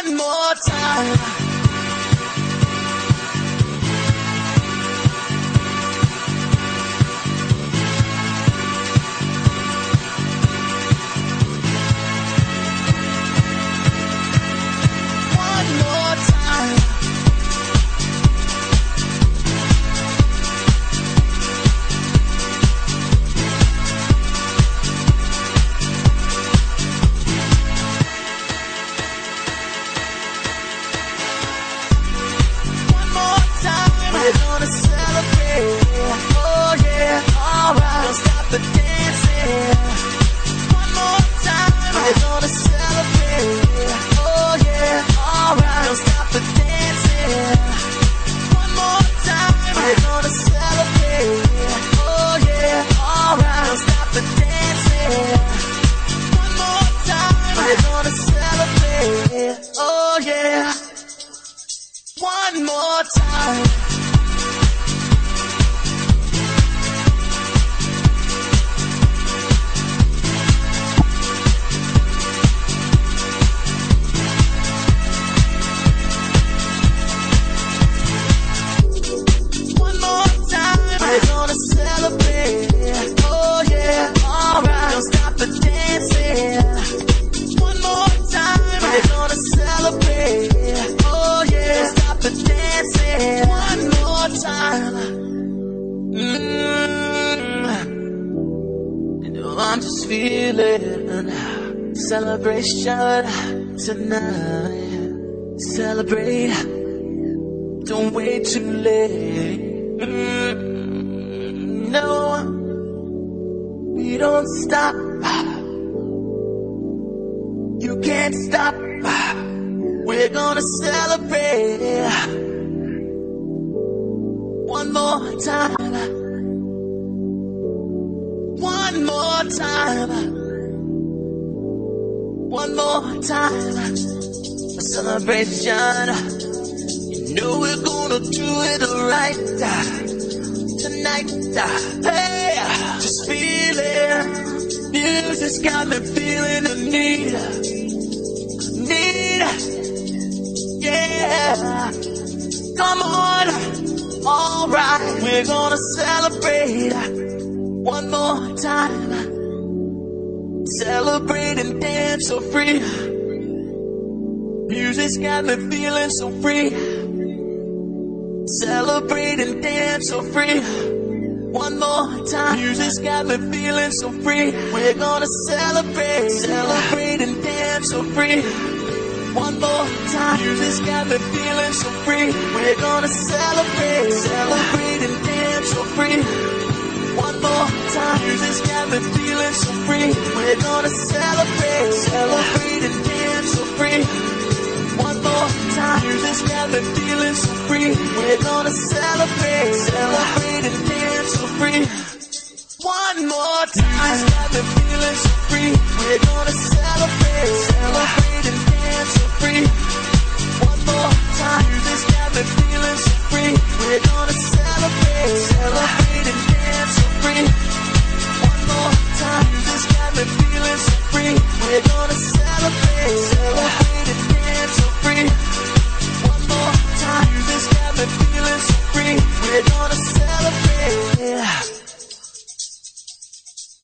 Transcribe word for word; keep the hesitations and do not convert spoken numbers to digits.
One more time. We're gonna celebrate, oh yeah, alright, don't stop the dancing. One more time, we're gonna celebrate, oh yeah, alright, don't stop the dancing. One more time, we're gonna celebrate, oh yeah, alright, don't stop the dancing. One more time, we're gonna celebrate, oh yeah. One more time. We're gonna celebrate, oh yeah, alright, don't stop the dancing. One more time, we're gonna celebrate, oh yeah, don't stop the dancing. One more time. Mm-hmm. You know I'm just feeling celebration tonight. Celebrate, don't wait too late. Mm, no, we don't stop. You can't stop. We're gonna celebrate one more time. One more time. One more time. A celebration. You know we're gonna do it right tonight. Hey, just feeling. Music's got me feeling the need. Need. Yeah. Come on. Alright, we're gonna celebrate one more time. Celebrate and dance so free. Music's got me feeling so free. Celebrate and dance so free. One more time. Music's got me feeling so free. We're gonna celebrate. Celebrate and dance so free. One more time. Music's got me feeling so free. We're gonna celebrate. Celebrate and dance so free. One more time. Music's got me feeling so free. We're gonna celebrate. Celebrate and dance so free. One more time. Music's got me feeling so free. We're gonna celebrate. Celebrate and dance so free. One more time. Music's got me feeling so free. We're gonna celebrate. Celebrate and dance so free. One more time. Music's got me feeling so free. We're gonna celebrate. Celebrate and dance so free. One more time. Music's got me feeling so free. We're gonna celebrate. Celebrate and dance so free. One more time. Music's got me feeling so free. We're gonna celebrate.